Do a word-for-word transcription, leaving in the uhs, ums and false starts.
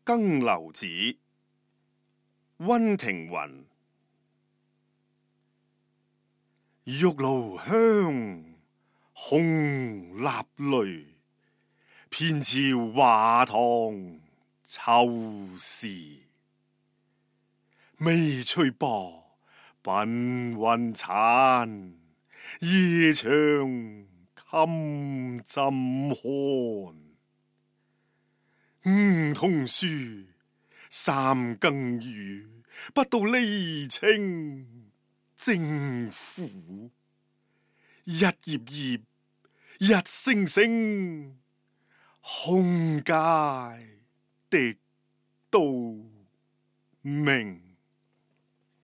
更樓子，溫庭筠。玉爐香，紅蠟淚，遍照華堂秋事。微翠薄，鬢雲殘，夜長衾枕寒。梧桐樹，三更雨，不到離情正苦。一葉葉，一聲聲，空階的都鳴。